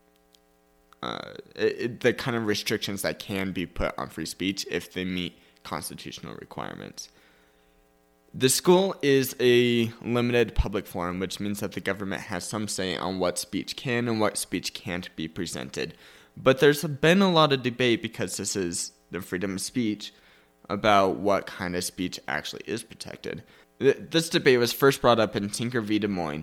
the kind of restrictions that can be put on free speech if they meet constitutional requirements. The school is a limited public forum, which means that the government has some say on what speech can and what speech can't be presented. But there's been a lot of debate, because this is the freedom of speech, about what kind of speech actually is protected. This debate was first brought up in Tinker v. Des Moines,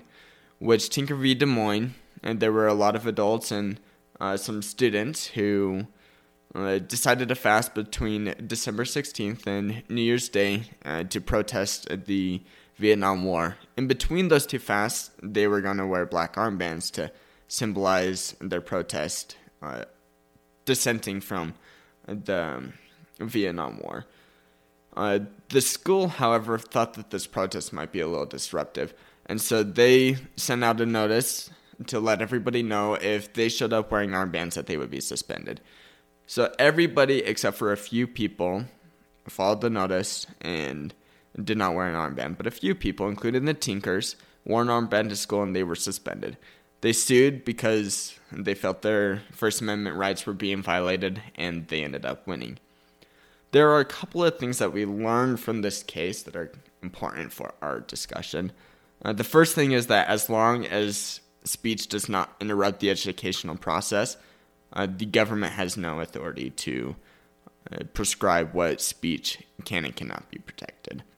and there were a lot of adults and some students who decided to fast between December 16th and New Year's Day to protest the Vietnam War. In between those two fasts, they were going to wear black armbands to symbolize their protest, dissenting from the Vietnam War. The school, however, thought that this protest might be a little disruptive, and so they sent out a notice to let everybody know if they showed up wearing armbands that they would be suspended. So everybody except for a few people followed the notice and did not wear an armband, but a few people, including the Tinkers, wore an armband to school and they were suspended. They sued because they felt their First Amendment rights were being violated, and they ended up winning. There are a couple of things that we learned from this case that are important for our discussion. The first thing is that as long as speech does not interrupt the educational process, the government has no authority to prescribe what speech can and cannot be protected.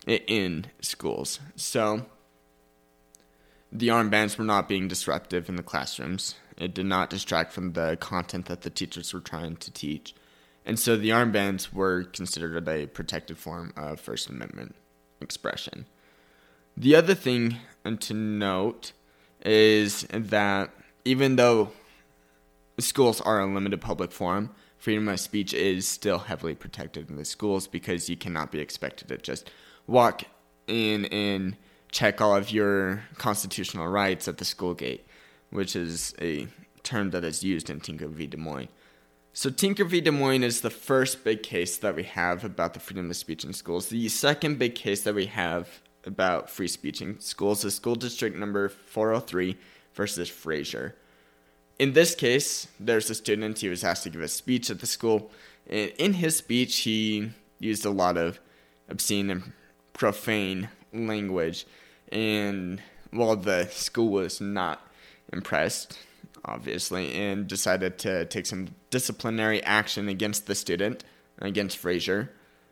in schools. So the armbands were not being disruptive in the classrooms. It did not distract from the content that the teachers were trying to teach. And so the armbands were considered a protected form of First Amendment expression. The other thing to note is that even though schools are a limited public forum, freedom of speech is still heavily protected in the schools because you cannot be expected to just walk in and check all of your constitutional rights at the school gate, which is a term that is used in Tinker v. Des Moines. So Tinker v. Des Moines is the first big case that we have about the freedom of speech in schools. The second big case that we have about free speech in schools is school district number 403 versus Frazier. In this case, there's a student. He was asked to give a speech at the school. And in his speech, he used a lot of obscene and profane language. And while the school was not impressed, obviously, and decided to take some disciplinary action against the student, against Frazier,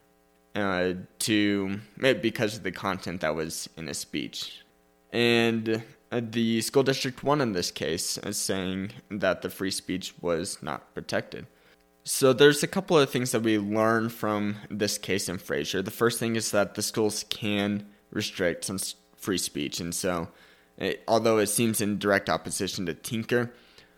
because of the content that was in his speech. And the school district won in this case, saying that the free speech was not protected. So there's a couple of things that we learn from this case in Frazier. The first thing is that the schools can restrict some free speech, and so although it seems in direct opposition to Tinker,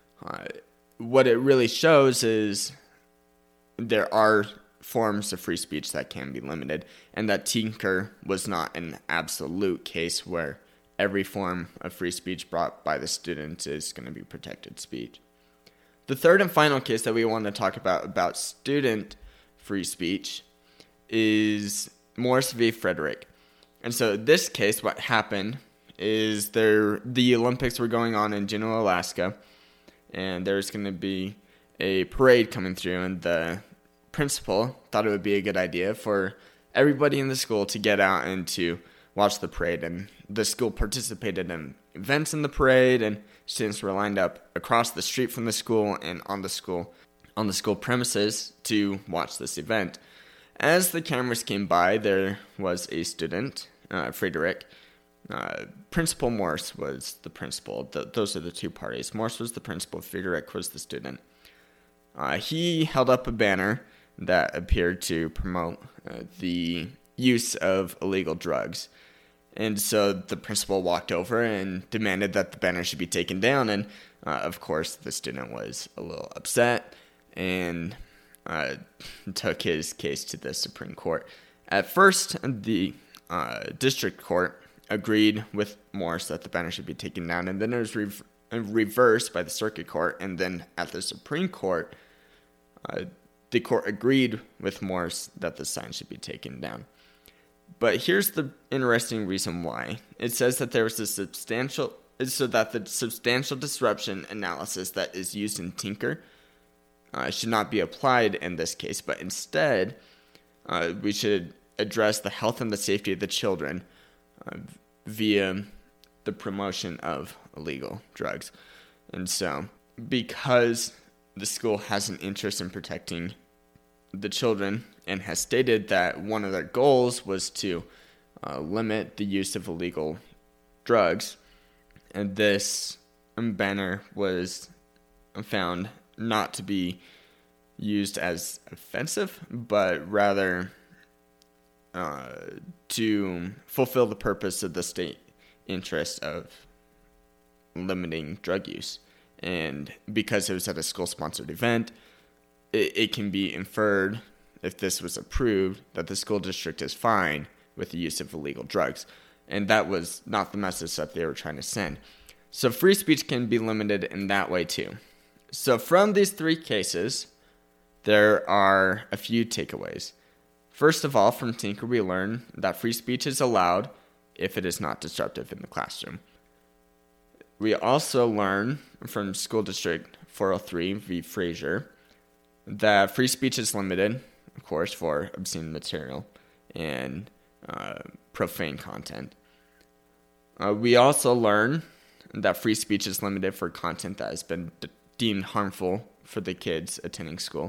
what it really shows is there are forms of free speech that can be limited, and that Tinker was not an absolute case where every form of free speech brought by the student is going to be protected speech. The third and final case that we want to talk about student free speech is Morse v. Frederick. And so this case, what happened is the Olympics were going on in Juneau, Alaska, and there's going to be a parade coming through, and the principal thought it would be a good idea for everybody in the school to get out and to watch the parade. And the school participated in events in the parade, and students were lined up across the street from the school and on the school premises to watch this event. As the cameras came by, there was a student, Frederick. Principal Morse was the principal. Those are the two parties. Morse was the principal. Frederick was the student. He held up a banner that appeared to promote the use of illegal drugs. And so the principal walked over and demanded that the banner should be taken down. And, of course, the student was a little upset and took his case to the Supreme Court. At first, the district court agreed with Morse that the banner should be taken down, and then it was reversed by the circuit court, and then at the Supreme Court, the court agreed with Morse that the sign should be taken down. But here's the interesting reason why. It says that there was the substantial disruption analysis that is used in Tinker should not be applied in this case, but instead we should address the health and the safety of the children via the promotion of illegal drugs. And so, because the school has an interest in protecting the children and has stated that one of their goals was to limit the use of illegal drugs, and this banner was found not to be used as offensive, but rather to fulfill the purpose of the state interest of limiting drug use. And because it was at a school-sponsored event, it can be inferred, if this was approved, that the school district is fine with the use of illegal drugs. And that was not the message that they were trying to send. So free speech can be limited in that way too. So from these three cases, there are a few takeaways. First of all, from Tinker, we learn that free speech is allowed if it is not disruptive in the classroom. We also learn from School District 403 v. Frazier that free speech is limited, of course, for obscene material and profane content. We also learn that free speech is limited for content that has been deemed harmful for the kids attending school.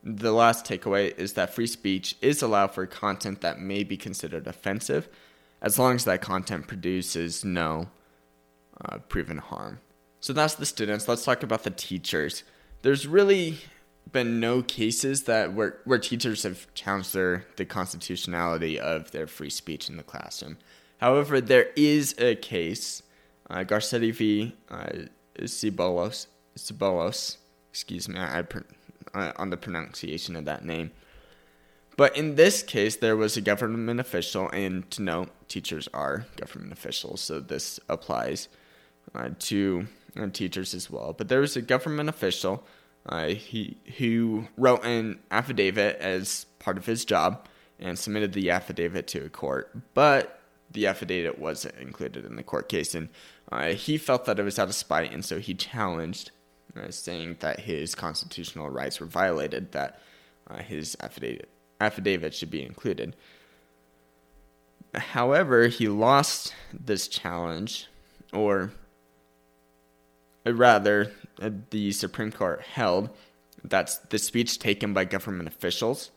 The last takeaway is that free speech is allowed for content that may be considered offensive, as long as that content produces no proven harm. So that's the students. Let's talk about the teachers. There's really been no cases that where teachers have challenged the constitutionality of their free speech in the classroom. However, there is a case, Garcetti v. Cibolos, excuse me, on the pronunciation of that name. But in this case, there was a government official, and to note, teachers are government officials, so this applies to teachers as well. But there was a government official who wrote an affidavit as part of his job and submitted the affidavit to a court, but the affidavit wasn't included in the court case, and he felt that it was out of spite, and so he challenged, saying that his constitutional rights were violated, that his affidavit should be included. However, he lost this challenge, or rather, the Supreme Court held that the speech taken by government officials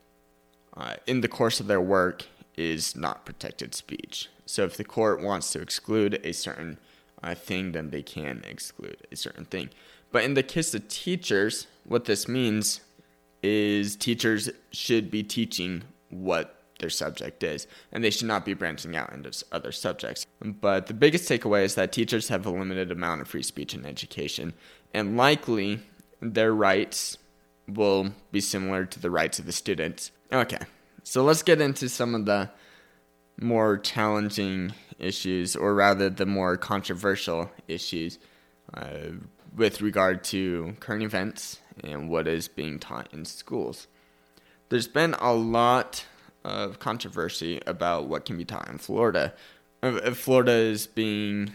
in the course of their work is not protected speech. So if the court wants to exclude a certain thing, then they can exclude a certain thing. But in the case of teachers, what this means is teachers should be teaching what their subject is, and they should not be branching out into other subjects. But the biggest takeaway is that teachers have a limited amount of free speech in education, and likely their rights will be similar to the rights of the students. Okay, so let's get into some of the more challenging issues, or rather the more controversial issues with regard to current events and what is being taught in schools. There's been a lot of controversy about what can be taught in Florida. Florida is being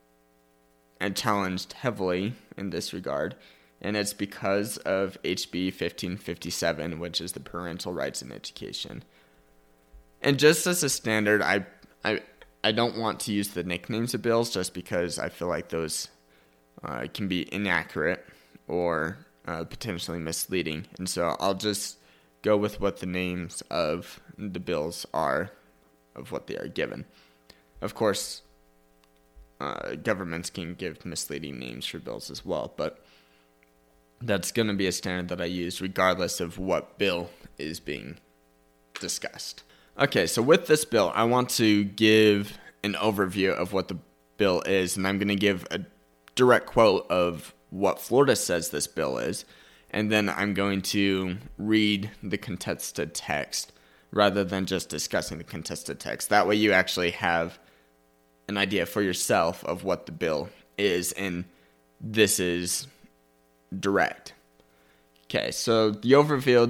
challenged heavily in this regard, and it's because of HB 1557, which is the Parental Rights in Education. And just as a standard, I don't want to use the nicknames of bills just because I feel like those can be inaccurate or potentially misleading. And so I'll just go with what the names of the bills are, of what they are given. Of course, governments can give misleading names for bills as well, but that's going to be a standard that I use regardless of what bill is being discussed. Okay, so with this bill, I want to give an overview of what the bill is, and I'm going to give a direct quote of what Florida says this bill is, and then I'm going to read the contested text rather than just discussing the contested text. That way you actually have an idea for yourself of what the bill is, and this is direct. Okay, so the overview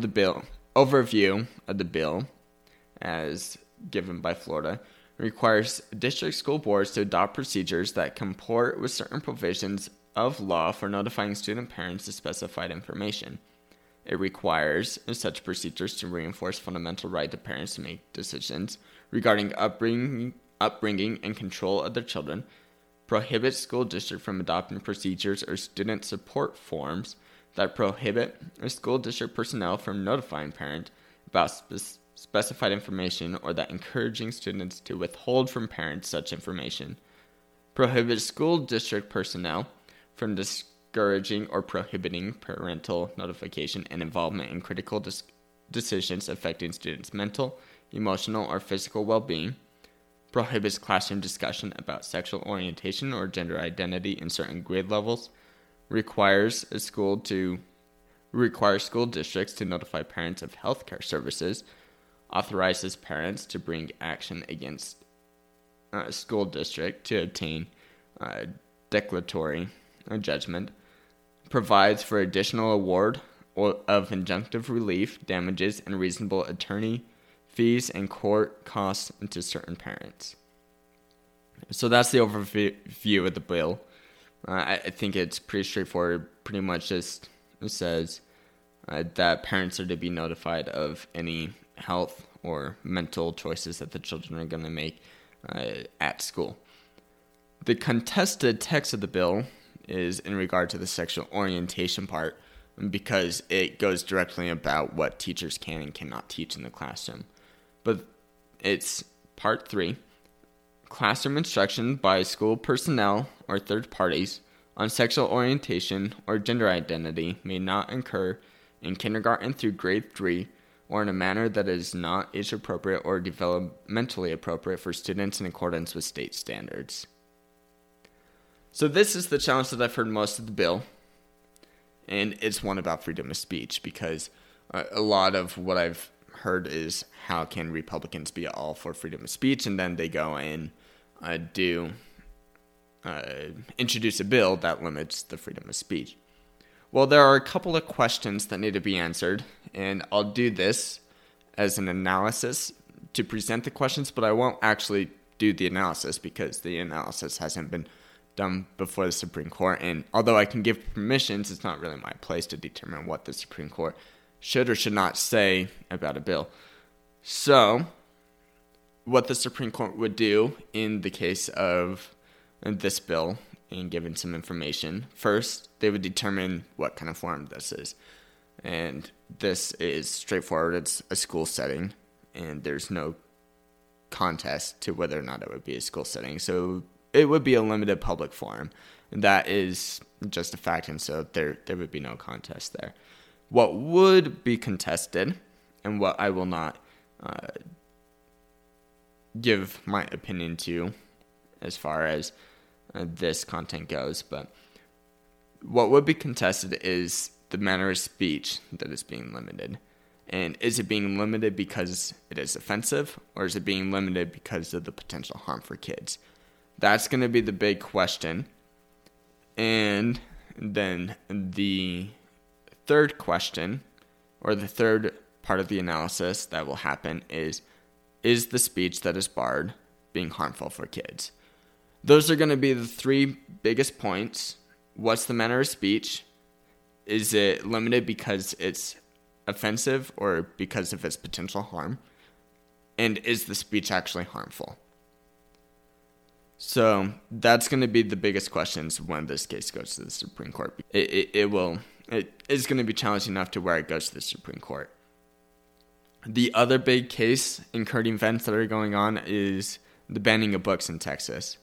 of the bill as given by Florida requires district school boards to adopt procedures that comport with certain provisions of law for notifying student parents of specified information. It requires such procedures to reinforce fundamental right of parents to make decisions regarding upbringing and control of their children, prohibits school district from adopting procedures or student support forms that prohibit school district personnel from notifying parents about specified information or that encouraging students to withhold from parents such information, prohibits school district personnel from discouraging or prohibiting parental notification and involvement in critical decisions affecting students' mental, emotional, or physical well-being, prohibits classroom discussion about sexual orientation or gender identity in certain grade levels, requires school districts to notify parents of healthcare services, authorizes parents to bring action against a school district to obtain declaratory judgment, provides for additional award of injunctive relief, damages, and reasonable attorney fees and court costs to certain parents. So that's the overview of the bill. I think it's pretty straightforward. Pretty much just says that parents are to be notified of any health or mental choices that the children are going to make at school. The contested text of the bill is in regard to the sexual orientation part, because it goes directly about what teachers can and cannot teach in the classroom. But it's part 3. Classroom instruction by school personnel or third parties on sexual orientation or gender identity may not occur in kindergarten through grade 3 or in a manner that is not age-appropriate or developmentally appropriate for students in accordance with state standards. So this is the challenge that I've heard most of the bill, and it's one about freedom of speech, because a lot of what I've heard is how can Republicans be all for freedom of speech, and then they go and introduce a bill that limits the freedom of speech. Well, there are a couple of questions that need to be answered, and I'll do this as an analysis to present the questions, but I won't actually do the analysis because the analysis hasn't been done before the Supreme Court, and although I can give permissions, it's not really my place to determine what the Supreme Court should or should not say about a bill. So, what the Supreme Court would do in the case of this bill, and given some information, first, they would determine what kind of forum this is. And this is straightforward. It's a school setting, and there's no contest to whether or not it would be a school setting. So it would be a limited public forum. That is just a fact, and so there would be no contest there. What would be contested, and what I will not give my opinion to as far as this content goes, but what would be contested is the manner of speech that is being limited. And is it being limited because it is offensive, or is it being limited because of the potential harm for kids? That's going to be the big question. And then the third question, or the third part of the analysis that will happen is the speech that is barred being harmful for kids? Those are going to be the 3 biggest points. What's the manner of speech? Is it limited because it's offensive or because of its potential harm? And is the speech actually harmful? So that's going to be the biggest questions when this case goes to the Supreme Court. It is going to be challenging enough to where it goes to the Supreme Court. The other big case in current events that are going on is the banning of books in Texas.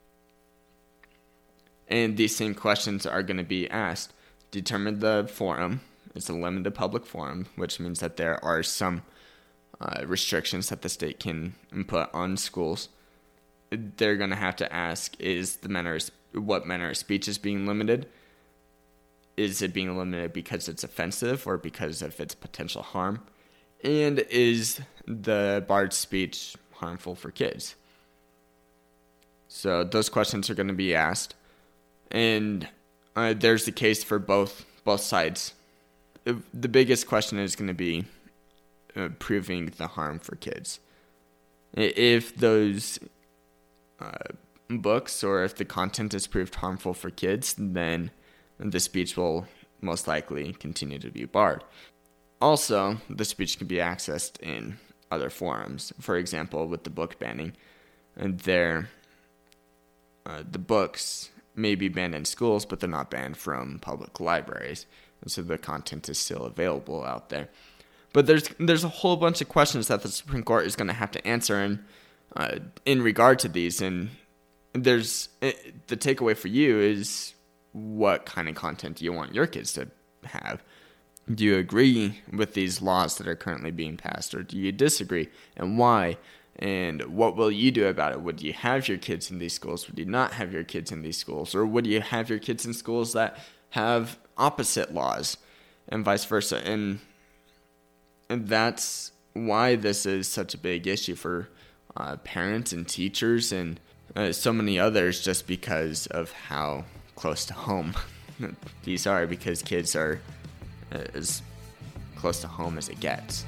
And these same questions are going to be asked. Determine the forum. It's a limited public forum, which means that there are some restrictions that the state can put on schools. They're going to have to ask, what manner of speech is being limited? Is it being limited because it's offensive or because of its potential harm? And is the barred speech harmful for kids? So those questions are going to be asked. And there's the case for both sides. The biggest question is going to be proving the harm for kids. If those books or if the content is proved harmful for kids, then the speech will most likely continue to be barred. Also, the speech can be accessed in other forums. For example, with the book banning, the books may be banned in schools, but they're not banned from public libraries. And so the content is still available out there. But there's a whole bunch of questions that the Supreme Court is going to have to answer in regard to these. And there's the takeaway for you is what kind of content do you want your kids to have? Do you agree with these laws that are currently being passed, or do you disagree, and why? And what will you do about it? Would you have your kids in these schools? Would you not have your kids in these schools? Or would you have your kids in schools that have opposite laws, and vice versa? And that's why this is such a big issue for parents and teachers and so many others, just because of how close to home these are, because kids are as close to home as it gets.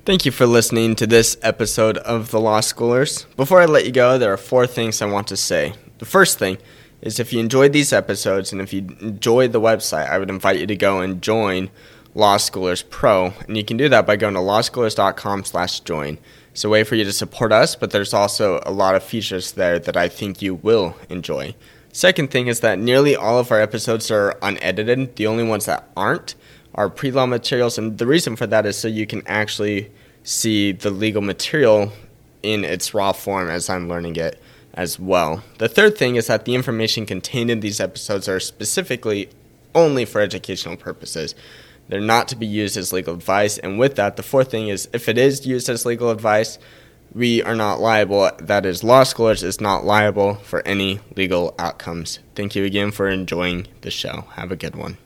Thank you for listening to this episode of The Law Schoolers. Before I let you go, there are 4 things I want to say. The first thing is if you enjoyed these episodes and if you enjoyed the website, I would invite you to go and join Law Schoolers Pro. And you can do that by going to lawschoolers.com/join. It's a way for you to support us, but there's also a lot of features there that I think you will enjoy. Second thing is that nearly all of our episodes are unedited. The only ones that aren't are pre-law materials, and the reason for that is so you can actually see the legal material in its raw form as I'm learning it as well. The third thing is that the information contained in these episodes are specifically only for educational purposes. They're not to be used as legal advice, and with that, the fourth thing is if it is used as legal advice, we are not liable. That is, Law Schoolers is not liable for any legal outcomes. Thank you again for enjoying the show. Have a good one.